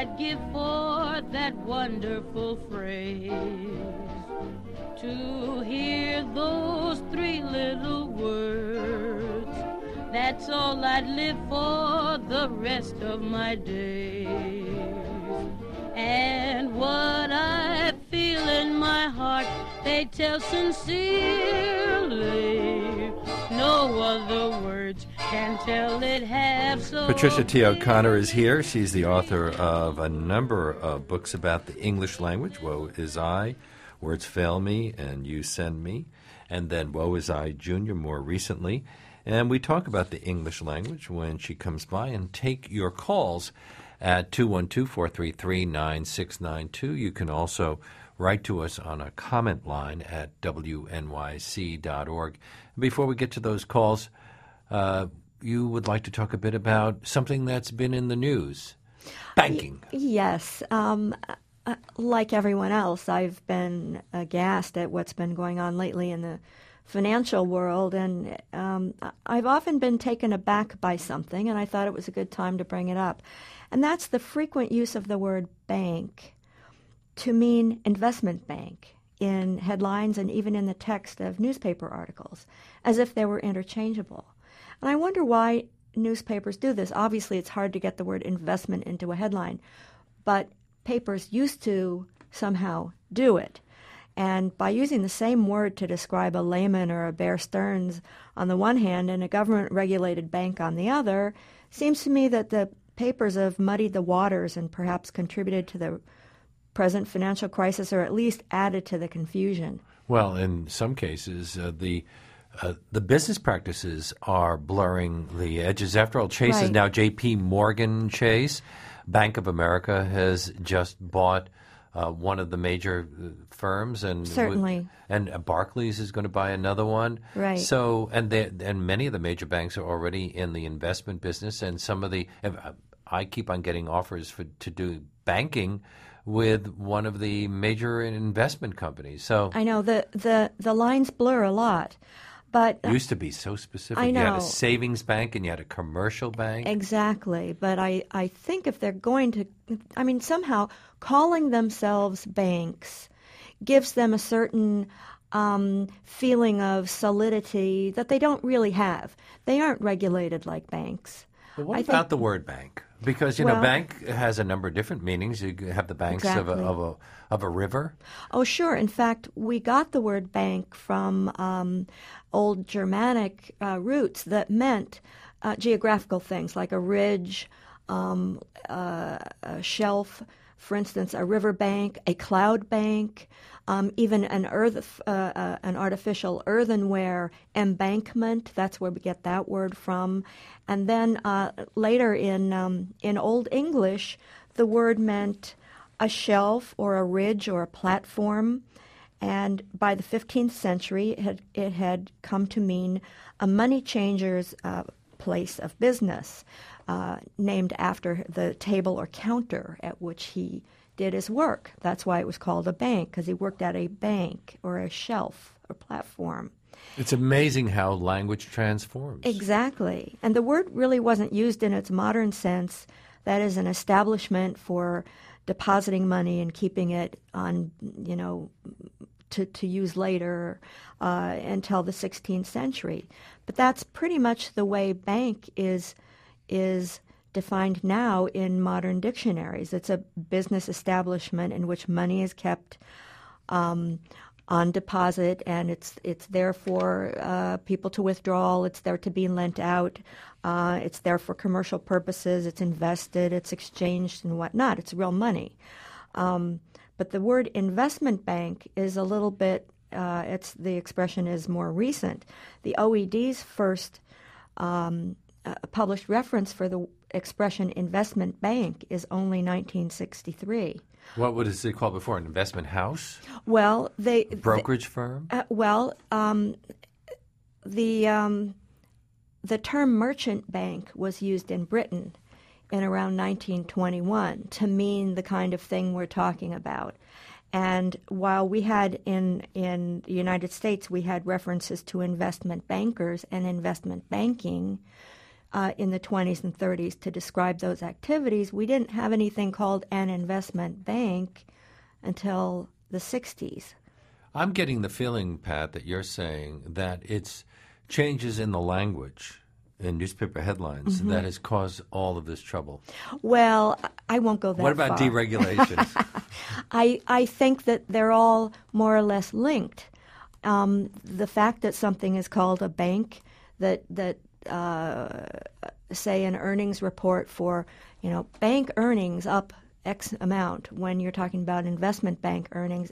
I'd give for that wonderful phrase, to hear those three little words. That's all I'd live for the rest of my days. And what I feel in my heart, they tell sincerely. No other words can tell it half so. Patricia T. O'Connor is here. She's the author of a number of books about the English language, Woe Is I, Words Fail Me, and You Send Me, and then Woe Is I Jr. more recently. And we talk about the English language when she comes by, and take your calls at 212-433-9692. You can also write to us on a comment line at wnyc.org. Before we get to those calls, you would like to talk a bit about something that's been in the news, banking. Yes. Like everyone else, I've been aghast at what's been going on lately in the financial world, and I've often been taken aback by something, and I thought it was a good time to bring it up. And that's the frequent use of the word bank to mean investment bank in headlines and even in the text of newspaper articles, as if they were interchangeable. And I wonder why newspapers do this. Obviously, it's hard to get the word investment into a headline, but papers used to somehow do it. And by using the same word to describe a Lehman or a Bear Stearns on the one hand and a government-regulated bank on the other, seems to me that the papers have muddied the waters and perhaps contributed to the present financial crisis, or at least added to the confusion. Well, in some cases, the business practices are blurring the edges. After all, Chase is now J.P. Morgan Chase. Bank of America has just bought one of the major firms, and certainly, and Barclays is going to buy another one. Right. So, and many of the major banks are already in the investment business, and some of the I keep on getting offers to do banking with one of the major investment companies. So I know the lines blur a lot. But it used to be so specific. I know. You had a savings bank and you had a commercial bank. Exactly. But I think if they're going to, somehow calling themselves banks gives them a certain feeling of solidity that they don't really have. They aren't regulated like banks. But what about the word bank? Because, bank has a number of different meanings. You have the banks exactly. of a river. Oh, sure. In fact, we got the word bank from old Germanic roots that meant geographical things like a ridge, a shelf, for instance, a river bank, a cloud bank, even an artificial earthenware embankment. That's where we get that word from. And then later in Old English, the word meant a shelf or a ridge or a platform. And by the 15th century, it had come to mean a money changer's place of business, named after the table or counter at which he did his work. That's why it was called a bank, because he worked at a bank or a shelf or platform. It's amazing how language transforms. Exactly. And the word really wasn't used in its modern sense, that is an establishment for depositing money and keeping it on, to use later until the 16th century. But that's pretty much the way bank is defined now in modern dictionaries. It's a business establishment in which money is kept on deposit, and it's there for people to withdraw. It's there to be lent out. It's there for commercial purposes. It's invested. It's exchanged and whatnot. It's real money. But the word investment bank is a little bit. The expression is more recent. The OED's first published reference for the expression investment bank is only 1963. What was it called before? An investment house? Well, a brokerage firm? The term merchant bank was used in Britain in around 1921 to mean the kind of thing we're talking about. And while we had in the United States, we had references to investment bankers and investment banking, in the 20s and 30s to describe those activities. We didn't have anything called an investment bank until the 60s. I'm getting the feeling, Pat, that you're saying that it's changes in the language in newspaper headlines that has caused all of this trouble. Well, I won't go that far. What about deregulations? I think that they're all more or less linked. The fact that something is called a bank, that say an earnings report for, bank earnings up X amount, when you're talking about investment bank earnings,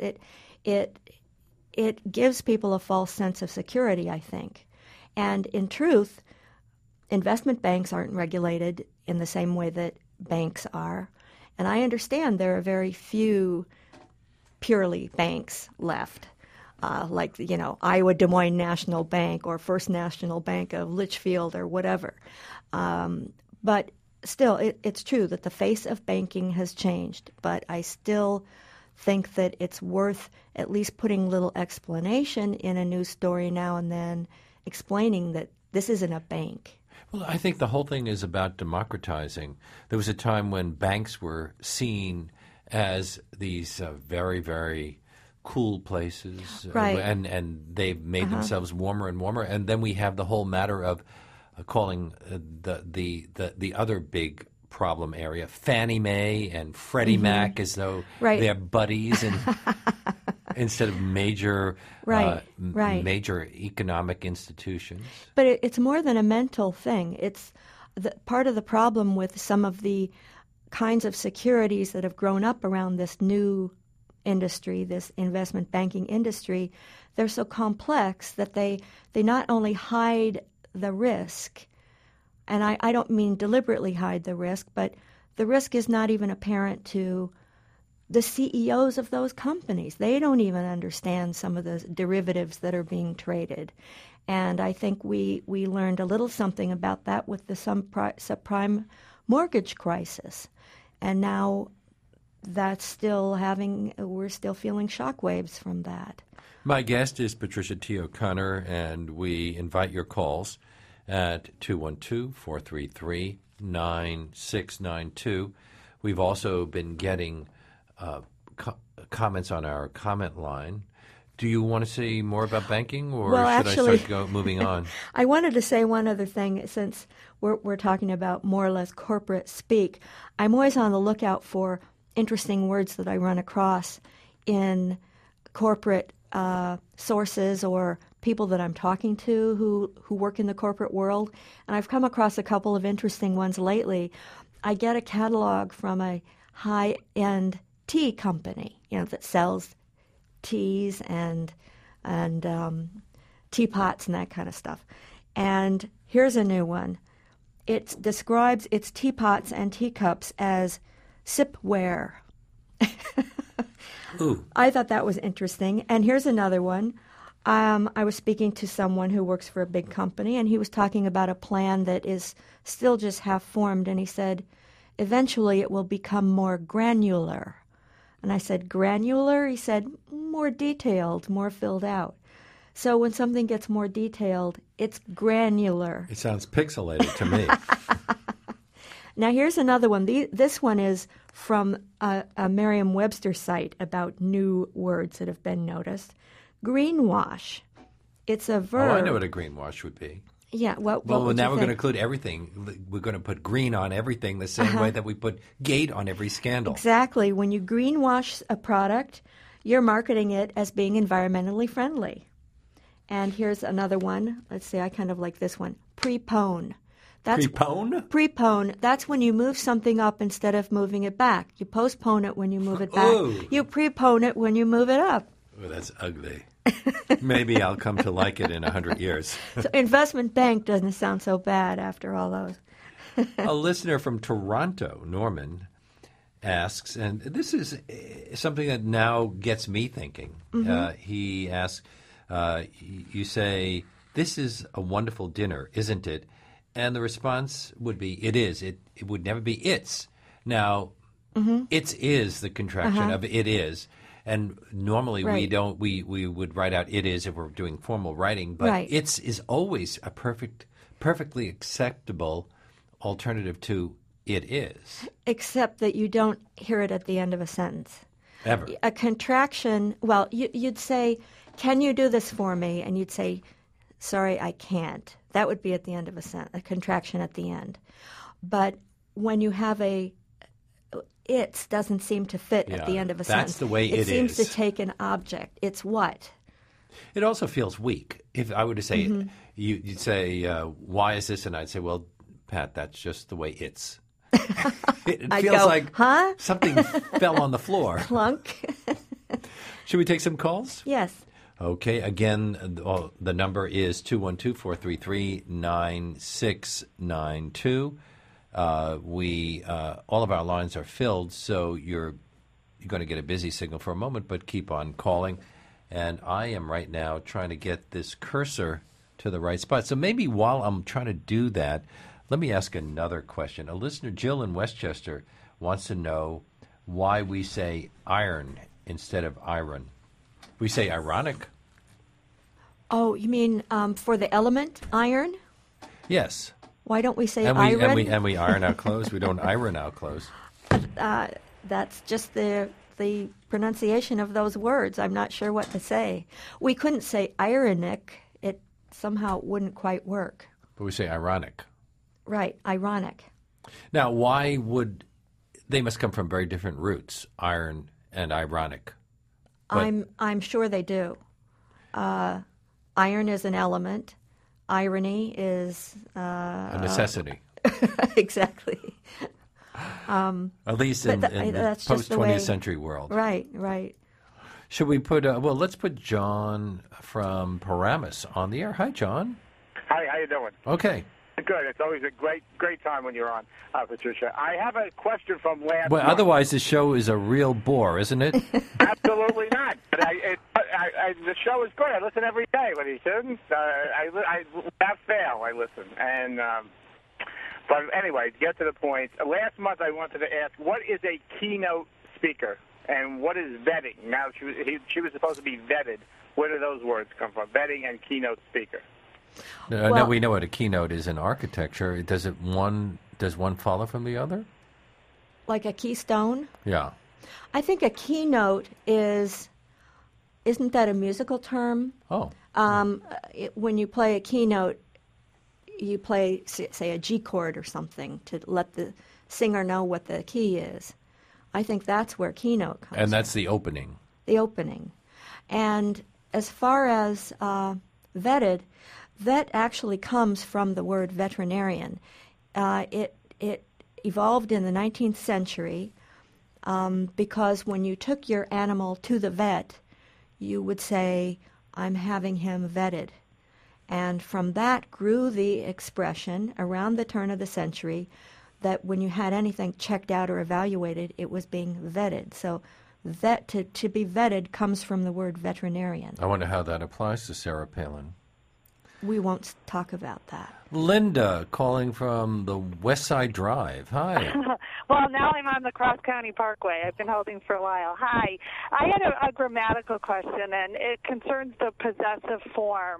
it gives people a false sense of security, I think. And in truth, investment banks aren't regulated in the same way that banks are. And I understand there are very few purely banks left, like, Iowa Des Moines National Bank or First National Bank of Litchfield or whatever. But still, it's true that the face of banking has changed. But I still think that it's worth at least putting a little explanation in a news story now and then, explaining that this isn't a bank. Well, I think the whole thing is about democratizing. There was a time when banks were seen as these very, very cool places, right. And they've made themselves warmer and warmer. And then we have the whole matter of calling the other big problem area Fannie Mae and Freddie Mac as though they're buddies and instead of major major economic institutions. But it's more than a mental thing. It's part of the problem with some of the kinds of securities that have grown up around this new industry, this investment banking industry. They're so complex that they not only hide the risk, and I don't mean deliberately hide the risk, but the risk is not even apparent to the CEOs of those companies. They don't even understand some of the derivatives that are being traded. And I think we learned a little something about that with the subprime mortgage crisis. And now we're still feeling shockwaves from that. My guest is Patricia T. O'Connor, and we invite your calls at 212-433-9692. We've also been getting comments on our comment line. Do you want to say more about banking, or should I start moving on? I wanted to say one other thing, since we're talking about more or less corporate speak. I'm always on the lookout for interesting words that I run across in corporate sources or people that I'm talking to who work in the corporate world. And I've come across a couple of interesting ones lately. I get a catalog from a high-end tea company, that sells teas and teapots and that kind of stuff. And here's a new one. It describes its teapots and teacups as sipware. Ooh. I thought that was interesting. And here's another one. I was speaking to someone who works for a big company, and he was talking about a plan that is still just half formed. And he said, eventually it will become more granular. And I said, granular? He said, more detailed, more filled out. So when something gets more detailed, it's granular. It sounds pixelated to me. Now here's another one. This one is from a Merriam-Webster site about new words that have been noticed. Greenwash. It's a verb. Oh, I know what a greenwash would be. Yeah. What now would we're you going to think? include everything. We're going to put green on everything the same way that we put gate on every scandal. Exactly. When you greenwash a product, you're marketing it as being environmentally friendly. And here's another one. Let's see. I kind of like this one. Prepone. Prepone? Prepone. That's when you move something up instead of moving it back. You postpone it when you move it back. Ooh. You prepone it when you move it up. Oh, that's ugly. Maybe I'll come to like it in 100 years. So investment bank doesn't sound so bad after all those. A listener from Toronto, Norman, asks, and this is something that now gets me thinking. He asks, you say, this is a wonderful dinner, isn't it? And the response would be, it is. It would never be it's. Now, it's is the contraction of it is. And normally we would write out it is if we're doing formal writing, but it's is always a perfect perfectly acceptable alternative to it is. Except that you don't hear it at the end of a sentence. Ever. A contraction, well, you'd say, can you do this for me? And you'd say, sorry, I can't. That would be at the end of a sentence, a contraction at the end. But when you have it doesn't seem to fit at the end of a sentence. That's the way it is. It seems to take an object. It's what? It also feels weak. If I were to say, you'd say, why is this? And I'd say, well, Pat, that's just the way it's. It feels like something fell on the floor. Clunk. Should we take some calls? Yes. Okay. Again, the number is 212-433-9692. All of our lines are filled, so you're going to get a busy signal for a moment, but keep on calling. And I am right now trying to get this cursor to the right spot. So maybe while I'm trying to do that, let me ask another question. A listener, Jill in Westchester, wants to know why we say iron instead of iron. We say ironic. Oh, you mean for the element, iron? Yes. Why don't we say iron? And we iron our clothes. We don't iron our clothes. That's just the pronunciation of those words. I'm not sure what to say. We couldn't say ironic. It somehow wouldn't quite work. But we say ironic. Right, ironic. Now, why would they must come from very different roots, iron and ironic? But I'm sure they do. Iron is an element. Irony is a necessity. Exactly. At least in the post-20th century world. Right, right. Should we put, let's put John from Paramus on the air. Hi, John. Hi, how you doing? Okay. Good. It's always a great time when you're on, Patricia. I have a question from last Well, month. otherwise the show is a real bore, isn't it? Absolutely not. But the show is good. I listen every day. When he says, without fail, I listen. And but anyway, to get to the point, last month I wanted to ask, what is a keynote speaker and what is vetting? Now she was supposed to be vetted. Where do those words come from? Vetting and keynote speaker. Now we know what a keynote is in architecture. Does one follow from the other? Like a keystone? Yeah. I think a keynote isn't that a musical term? Oh. When you play a keynote, you play, say, a G chord or something to let the singer know what the key is. I think that's where keynote comes from. And that's the opening. The opening. And as far as vetted, vet actually comes from the word veterinarian. It evolved in the 19th century because when you took your animal to the vet, you would say, I'm having him vetted. And from that grew the expression around the turn of the century that when you had anything checked out or evaluated, it was being vetted. So to be vetted comes from the word veterinarian. I wonder how that applies to Sarah Palin. We won't talk about that. Linda, calling from the West Side Drive. Hi. Well, now I'm on the Cross County Parkway. I've been holding for a while. Hi. I had a grammatical question, and it concerns the possessive form.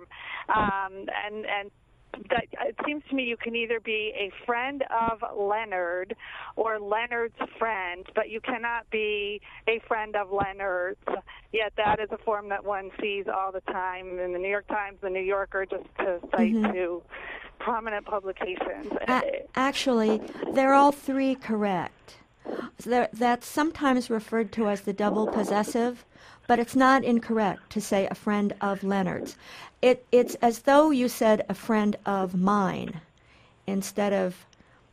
And that it seems to me you can either be a friend of Leonard or Leonard's friend, but you cannot be a friend of Leonard's. Yet that is a form that one sees all the time in the New York Times, the New Yorker, just to cite two prominent publications. Actually, they're all three correct. That's sometimes referred to as the double possessive, but it's not incorrect to say a friend of Leonard's. It's as though you said a friend of mine instead of,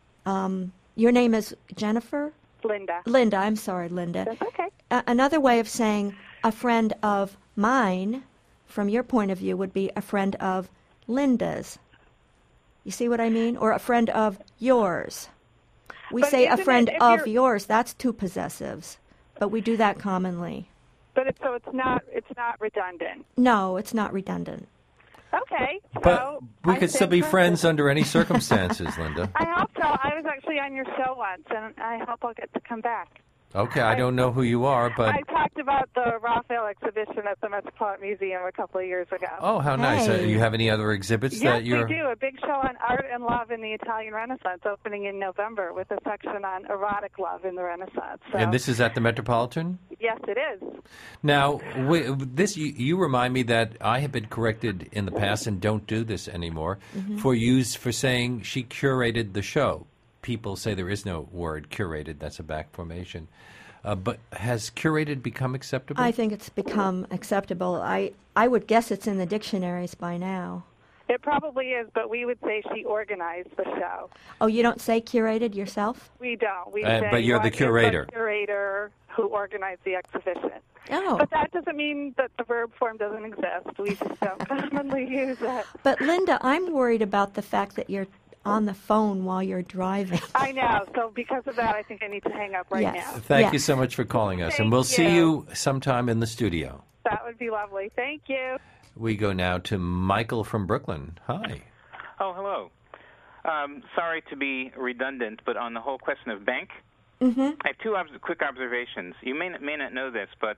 your name is Jennifer? Linda. Linda, I'm sorry, Linda. That's okay. Another way of saying a friend of mine, from your point of view, would be a friend of Linda's. You see what I mean? Or a friend of yours. We say a friend of yours. That's two possessives, but we do that commonly. But it's not redundant. No, it's not redundant. Okay. But we could still be friends under any circumstances, Linda. I hope so. I was actually on your show once, and I hope I'll get to come back. Okay, I don't know who you are, but... I talked about the Raphael exhibition at the Metropolitan Museum a couple of years ago. Oh, how nice. Hey. You have any other exhibits Yes, that you're... we do. A big show on art and love in the Italian Renaissance opening in November with a section on erotic love in the Renaissance. So, And this is at the Metropolitan? yes, it is. Now, you remind me that I have been corrected in the past and don't do this anymore for saying she curated the show. People say there is no word curated. That's a back formation. But has curated become acceptable? I think it's become acceptable. I would guess it's in the dictionaries by now. It probably is, but we would say she organized the show. Oh, you don't say curated yourself? We don't. We But say you're the what is curator. The curator who organized the exhibition. Oh. But that doesn't mean that the verb form doesn't exist. We just don't commonly use it. But Linda, I'm worried about the fact that you're on the phone while you're driving. I know. So because of that, I think I need to hang up right Yes. now. Thank you Yes. so much for calling us. Thank And we'll see you. you sometime in the studio. That would be lovely. Thank you. We go now to Michael from Brooklyn. Hi. Oh, hello. Sorry to be redundant, but on the whole question of bank, I have two quick observations. You may not know this, but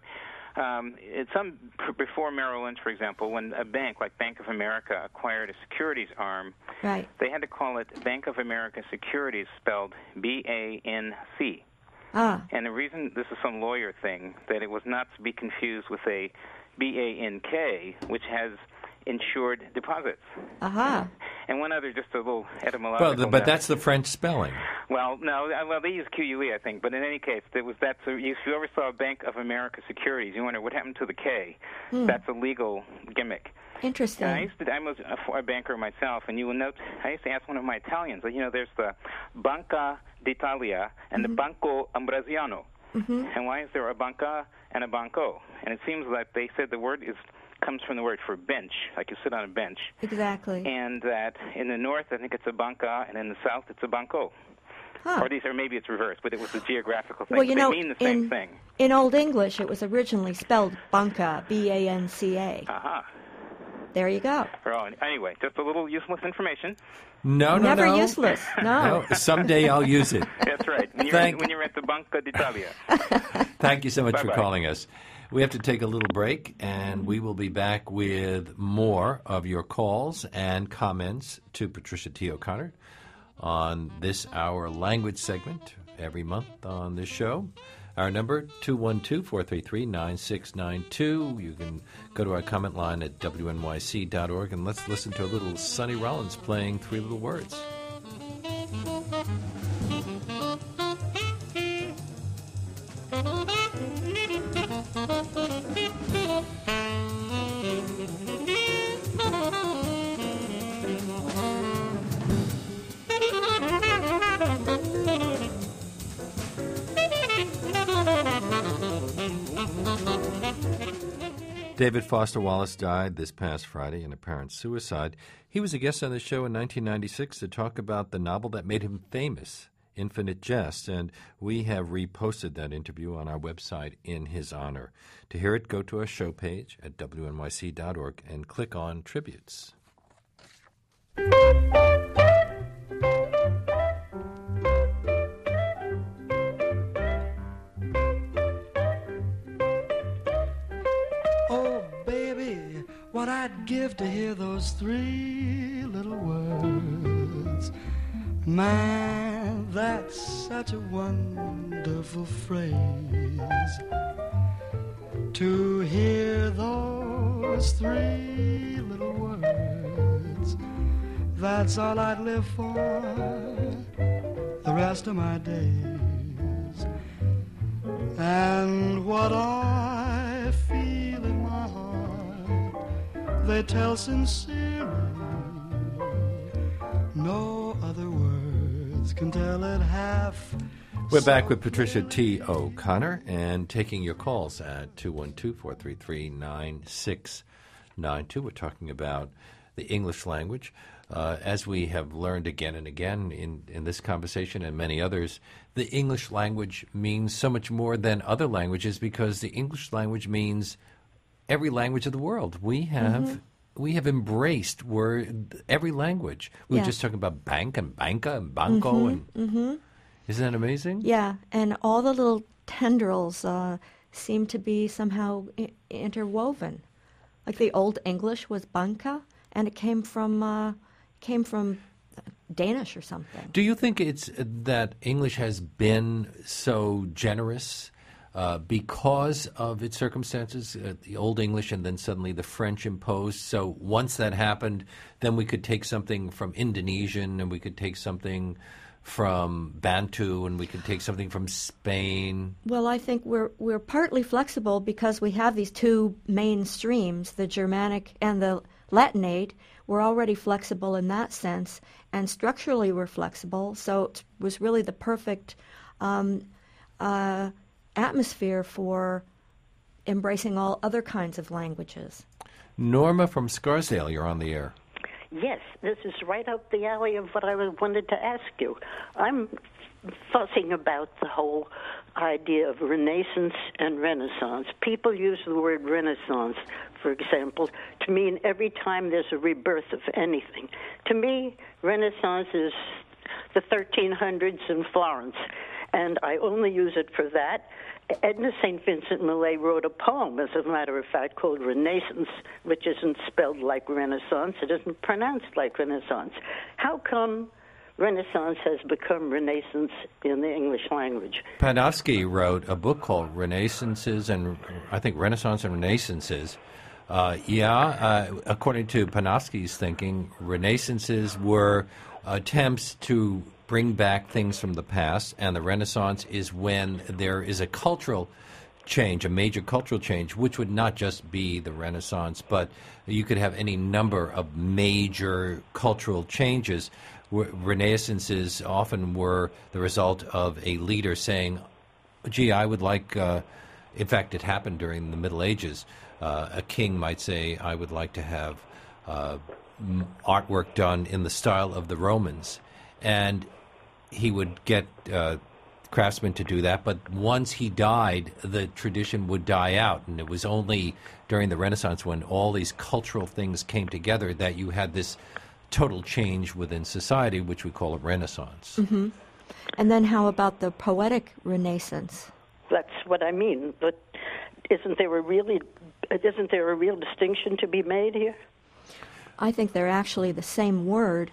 before Merrill Lynch, for example, when a bank like Bank of America acquired a securities arm, Right. they had to call it Bank of America Securities, spelled B-A-N-C. Ah, And the reason, this is some lawyer thing, that it was not to be confused with a B-A-N-K, which has insured deposits. aha. And one other, just a little etymological Well, but note. that's the French spelling. Well, no, they use QUE, I think. But in any case, if you ever saw Bank of America Securities, you wonder what happened to the K. That's a legal gimmick. Interesting. And I was a banker myself, and you will note, I used to ask one of my Italians, there's the Banca d'Italia and the Banco Ambrosiano. And why is there a banca and a banco? And it seems like they said the word comes from the word for bench, like you sit on a bench. Exactly. And that in the north, I think it's a banca, and in the south, it's a banco. Huh. Or maybe it's reversed, but it was a geographical thing. Well, They mean the same thing. in Old English, it was originally spelled banca, B-A-N-C-A. Aha. There you go. Well, anyway, just a little useless information. No. Never useless. No. No, someday I'll use it. That's right. When you're at the Banca d'Italia. Thank you so much for Bye-bye. calling us. We have to take a little break, and we will be back with more of your calls and comments to Patricia T. O'Connor on this Our Language segment every month on this show. Our number, 212-433-9692. You can go to our comment line at wnyc.org, and let's listen to a little Sonny Rollins playing Three Little Words. David Foster Wallace died this past Friday in apparent suicide. He was a guest on the show in 1996 to talk about the novel that made him famous, Infinite Jest, and we have reposted that interview on our website in his honor. To hear it, go to our show page at wnyc.org and click on Tributes. Oh, baby, what I'd give to hear those three little words. Man, that's such a wonderful phrase. To hear those three little words, that's all I'd live for the rest of my days. And what I feel in my heart, they tell sincerely. No other words can tell it half. We're back with Patricia T. O'Connor and taking your calls at 212-433-9692. We're talking about the English language. As we have learned again and again in this conversation and many others, the English language means so much more than other languages because the English language means every language of the world. We have embraced every language. We were Yeah. just talking about bank and banca and banco. Isn't that amazing? Yeah, and all the little tendrils seem to be somehow interwoven. Like the Old English was banka, and it came from Danish or something. Do you think it's that English has been so generous because of its circumstances, the Old English and then suddenly the French imposed? So once that happened, then we could take something from Indonesian and we could take something from Bantu and we could take something from Spain. Well, I think we're partly flexible because we have these two main streams, the Germanic and the Latinate. We're already flexible in that sense, and structurally we're flexible, so it was really the perfect atmosphere for embracing all other kinds of languages. Norma from Scarsdale, you're on the air. Yes, this is right up the alley of what I wanted to ask you. I'm fussing about the whole idea of Renaissance and Renaissance. People use the word Renaissance, for example, to mean every time there's a rebirth of anything. To me, Renaissance is the 1300s in Florence, and I only use it for that. Edna St. Vincent Millay wrote a poem, as a matter of fact, called Renaissance, which isn't spelled like Renaissance. It isn't pronounced like Renaissance. How come Renaissance has become Renaissance in the English language? Panofsky wrote a book called Renaissances and I think Renaissance and Renaissances. According to Panofsky's thinking, Renaissances were attempts to bring back things from the past, and the Renaissance is when there is a cultural change, a major cultural change, which would not just be the Renaissance, but you could have any number of major cultural changes. Renaissances often were the result of a leader saying, gee, I would like, in fact, it happened during the Middle Ages. A king might say, I would like to have artwork done in the style of the Romans. And he would get craftsmen to do that, but once he died, the tradition would die out, and it was only during the Renaissance when all these cultural things came together that you had this total change within society, which we call a Renaissance. Mm-hmm. And then how about the poetic Renaissance? That's what I mean, but isn't there a real distinction to be made here? I think they're actually the same word.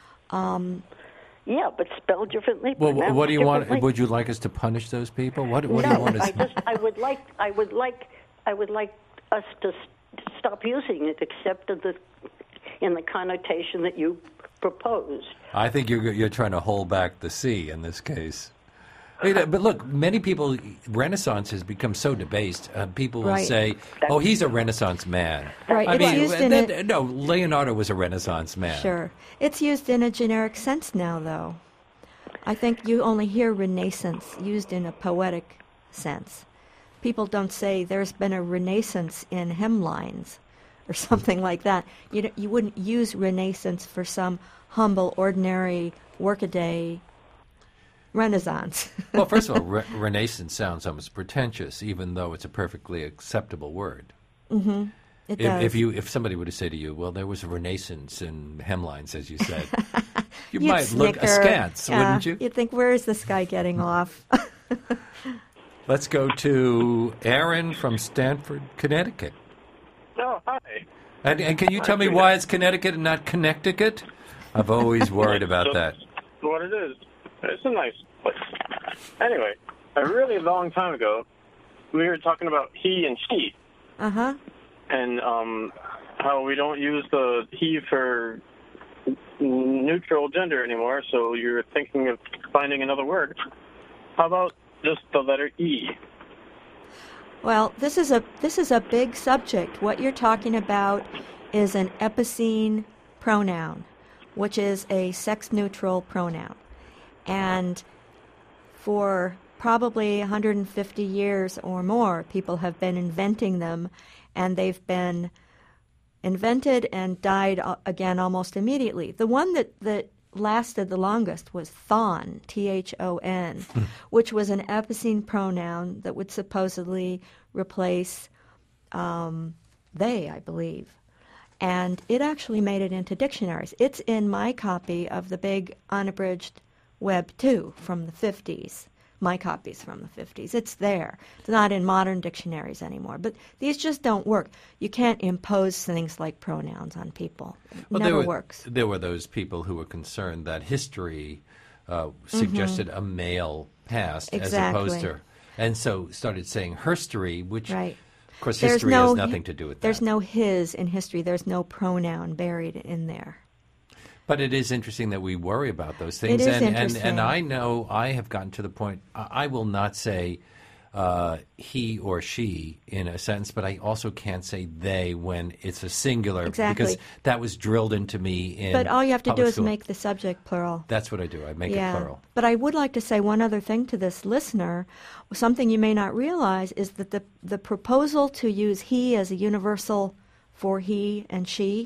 Yeah, but spelled differently. Well, what do you want? Would you like us to punish those people? What do you want us? I would like us to stop using it, except in the connotation that you proposed. I think you're trying to hold back the C in this case. But look, many people, Renaissance has become so debased. People will say, "Oh, he's a Renaissance man." Right. No, Leonardo was a Renaissance man. Sure. It's used in a generic sense now, though. I think you only hear Renaissance used in a poetic sense. People don't say there's been a Renaissance in hemlines or something like that. You wouldn't use Renaissance for some humble, ordinary, workaday Renaissance. Well, first of all, Renaissance sounds almost pretentious, even though it's a perfectly acceptable word. Mm-hmm. It does. If somebody were to say to you, well, there was a Renaissance in hemlines, as you said, you might look askance, wouldn't you? You'd think, where is this guy getting off? Let's go to Aaron from Stamford, Connecticut. Oh, hi. And can you tell me why it's Connecticut and not Connecticut? I've always worried about that. What it is. It's a nice place. Anyway, a really long time ago, we were talking about he and she. Uh-huh. And how we don't use the he for neutral gender anymore, so you're thinking of finding another word. How about just the letter E? Well, this is a big subject. What you're talking about is an epicene pronoun, which is a sex-neutral pronoun. And for probably 150 years or more, people have been inventing them, and they've been invented and died again almost immediately. The one that lasted the longest was thon, T-H-O-N, which was an epicene pronoun that would supposedly replace they, I believe. And it actually made it into dictionaries. It's in my copy of the big unabridged Web 2 from the 50s, my copy's from the 50s. It's there. It's not in modern dictionaries anymore. But these just don't work. You can't impose things like pronouns on people. It never works. There were those people who were concerned that history suggested a male past as opposed to, and so started saying herstory, which, of course, history has nothing to do with that. There's no his in history. There's no pronoun buried in there. But it is interesting that we worry about those things. It is interesting. And I know I have gotten to the point, I will not say he or she in a sentence, but I also can't say they when it's a singular. Exactly. Because that was drilled into me in But all you have to do is school. make the subject plural. That's what I do. I make it plural. But I would like to say one other thing to this listener. Something you may not realize is that the proposal to use he as a universal for he and she,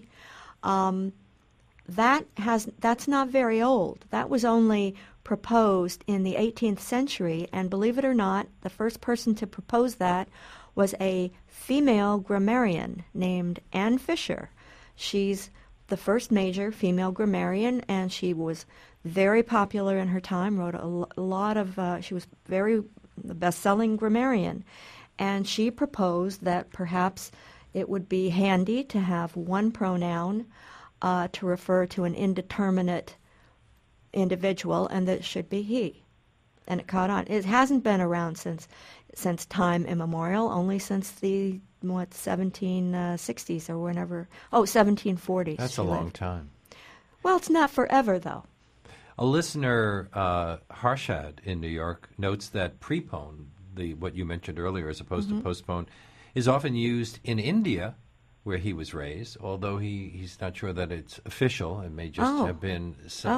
that's not very old. That was only proposed in the 18th century, and believe it or not, the first person to propose that was a female grammarian named Anne Fisher. She's the first major female grammarian, and she was very popular in her time, wrote a lot of, she was the best-selling grammarian, and she proposed that perhaps it would be handy to have one pronoun to refer to an indeterminate individual, and that it should be he. And it caught on. It hasn't been around since time immemorial, only since the 1760s or whenever. 1740s. That's a long time. Well, it's not forever, though. A listener, Harshad in New York, notes that prepone, what you mentioned earlier as opposed to postpone, is often used in India, where he was raised, although he's not sure that it's official. It may just have been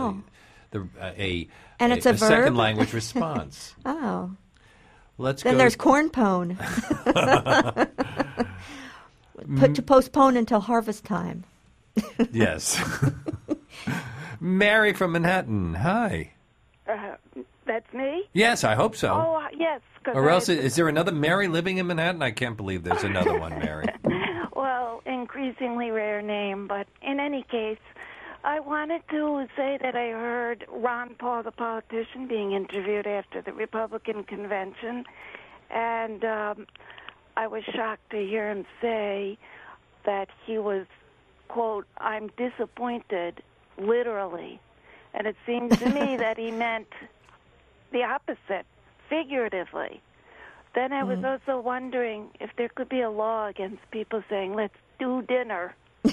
a second language response. Then there's cornpone. To postpone until harvest time. Yes. Mary from Manhattan, hi. That's me? Yes, I hope so. Oh, yes. Or else, is there another Mary living in Manhattan? I can't believe there's another one, Mary. Well, increasingly rare name, but in any case, I wanted to say that I heard Ron Paul, the politician, being interviewed after the Republican convention, and I was shocked to hear him say that he was, quote, "I'm disappointed," literally. And it seems to me that he meant the opposite, figuratively. Then I was also wondering if there could be a law against people saying, "Let's do dinner."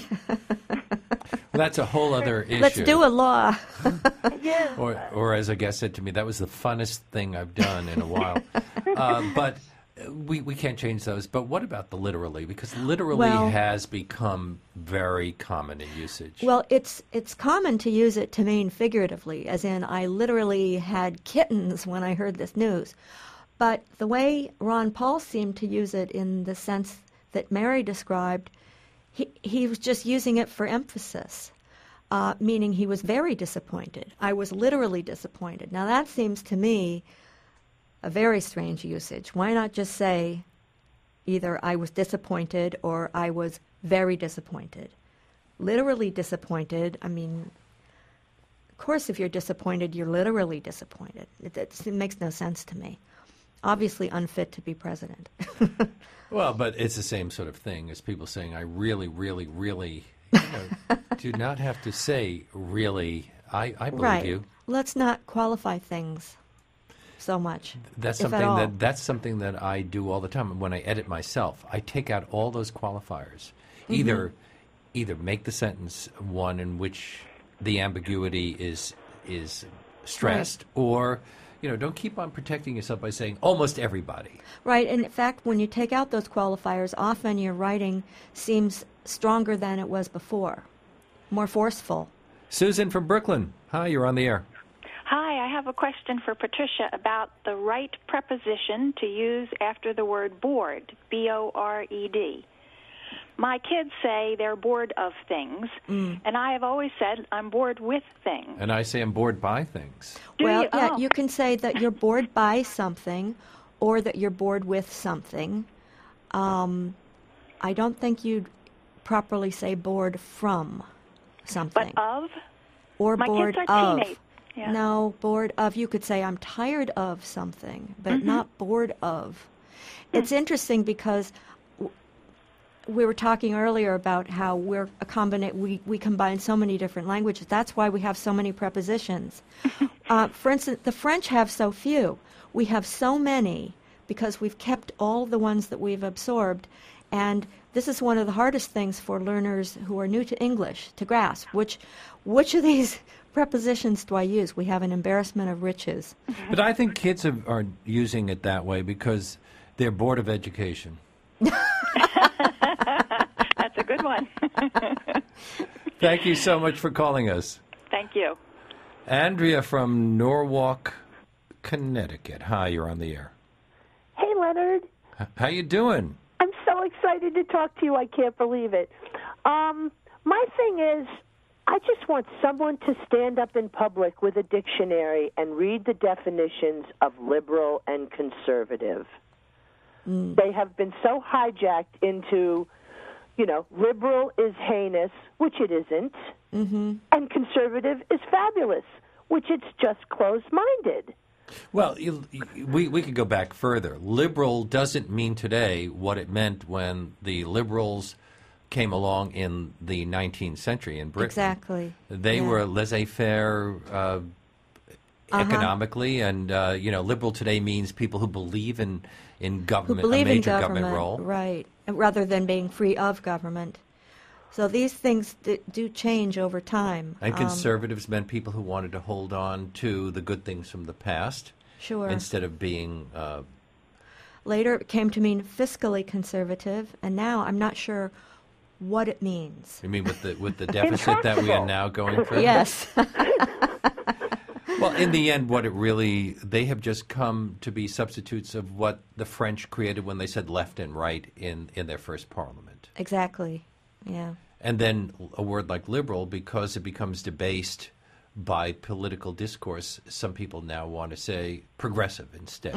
Well, that's a whole other issue. Let's do a law. Yes. Or as a guest said to me, that was the funnest thing I've done in a while. But we can't change those. But what about the literally? Because literally has become very common in usage. Well, it's common to use it to mean figuratively, as in I literally had kittens when I heard this news. But the way Ron Paul seemed to use it in the sense that Mary described, he was just using it for emphasis, meaning he was very disappointed. I was literally disappointed. Now that seems to me a very strange usage. Why not just say either I was disappointed or I was very disappointed? Literally disappointed, I mean, of course if you're disappointed, you're literally disappointed. It makes no sense to me. Obviously unfit to be president. Well, but it's the same sort of thing as people saying, I really, really, really, do not have to say really. I believe you. Let's not qualify things so much. That's something that I do all the time. When I edit myself, I take out all those qualifiers. Either make the sentence one in which the ambiguity is stressed, or don't keep on protecting yourself by saying almost everybody. Right, and in fact, when you take out those qualifiers, often your writing seems stronger than it was before, more forceful. Susan from Brooklyn, hi, you're on the air. Hi, I have a question for Patricia about the right preposition to use after the word bored, B-O-R-E-D. My kids say they're bored of things, and I have always said I'm bored with things. And I say I'm bored by things. You can say that you're bored by something or that you're bored with something. I don't think you'd properly say bored from something. But of? Or My bored kids are of. teenagers. Yeah. No, bored of. You could say I'm tired of something, but not bored of. It's interesting because we were talking earlier about how we combine so many different languages. That's why we have so many prepositions. For instance, the French have so few. We have so many because we've kept all the ones that we've absorbed. And this is one of the hardest things for learners who are new to English to grasp. Which of these prepositions do I use? We have an embarrassment of riches. But I think kids are using it that way because they're bored of education. That's a good one. Thank you so much for calling us. Thank you. Andrea from Norwalk, Connecticut. Hi, you're on the air. Hey, Leonard. How you doing? I'm so excited to talk to you. I can't believe it. My thing is, I just want someone to stand up in public with a dictionary and read the definitions of liberal and conservative. They have been so hijacked into, liberal is heinous, which it isn't, and conservative is fabulous, which it's just closed-minded. Well, we could go back further. Liberal doesn't mean today what it meant when the liberals came along in the 19th century in Britain. Exactly. They were laissez-faire economically, and liberal today means people who believe in government, a major government role, right? Rather than being free of government. So these things do change over time. And conservatives meant people who wanted to hold on to the good things from the past, sure, instead of being. Later, it came to mean fiscally conservative, and now I'm not sure what it means. You mean with the deficit that we are now going through? Yes. Well, in the end, they have just come to be substitutes of what the French created when they said left and right in their first parliament. Exactly, yeah. And then a word like liberal, because it becomes debased by political discourse, some people now want to say progressive instead.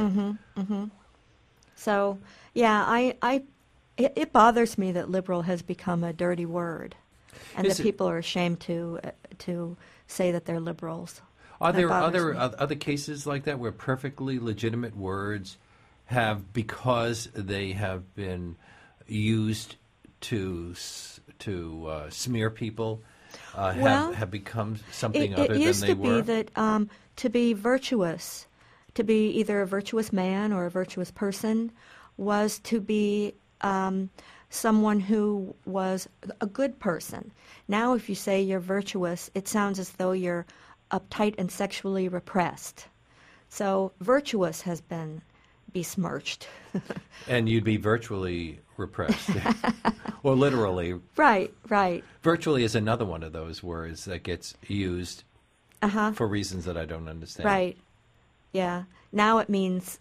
So, yeah, it bothers me that liberal has become a dirty word, and that people are ashamed to say that they're liberals. Are there other cases like that where perfectly legitimate words have, because they have been used to smear people, have become something other than they were? It used to be that to be virtuous, to be either a virtuous man or a virtuous person, was to be someone who was a good person. Now if you say you're virtuous, it sounds as though you're uptight and sexually repressed. So virtuous has been besmirched. And you'd be virtually repressed. Or literally. Right. Virtually is another one of those words that gets used for reasons that I don't understand. Right. Yeah. Now it means,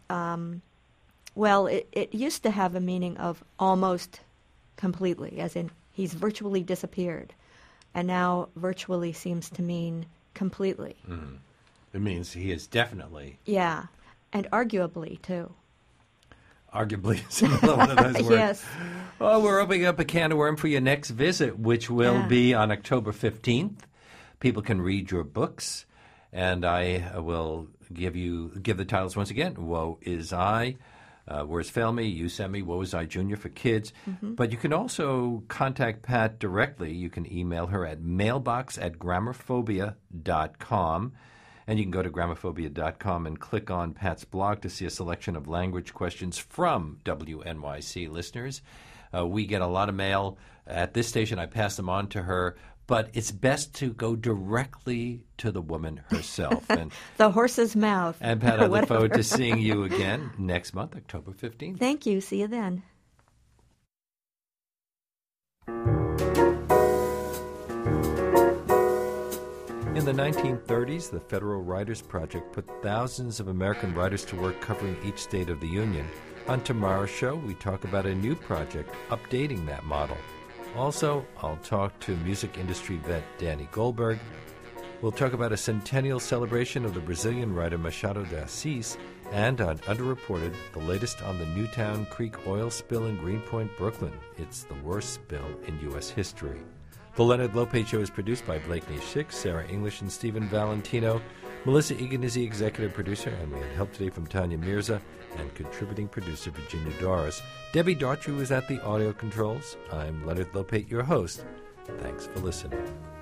it used to have a meaning of almost completely, as in he's virtually disappeared. And now virtually seems to mean completely. Mm-hmm. It means he is definitely. Yeah, and arguably, too. Arguably is another one of those words. Yes. Oh, we're opening up a can of worms for your next visit, which will be on October 15th. People can read your books, and I will give the titles once again. Woe Is I, Words Fail Me, You Send Me, Woe Is I Jr. for kids. But you can also contact Pat directly. You can email her at mailbox@grammarphobia.com. And you can go to grammarphobia.com and click on Pat's blog to see a selection of language questions from WNYC listeners. We get a lot of mail at this station. I pass them on to her. But it's best to go directly to the woman herself. And the horse's mouth. And Pat, I look forward to seeing you again next month, October 15th. Thank you. See you then. In the 1930s, the Federal Writers Project put thousands of American writers to work covering each state of the Union. On tomorrow's show, we talk about a new project updating that model. Also, I'll talk to music industry vet Danny Goldberg. We'll talk about a centennial celebration of the Brazilian writer Machado de Assis, and on Underreported, the latest on the Newtown Creek oil spill in Greenpoint, Brooklyn. It's the worst spill in U.S. history. The Leonard Lopate Show is produced by Blake Nishik, Sarah English, and Stephen Valentino. Melissa Egan is the executive producer, and we had help today from Tanya Mirza and contributing producer Virginia Doris. Debbie Daughtry was at the audio controls. I'm Leonard Lopate, your host. Thanks for listening.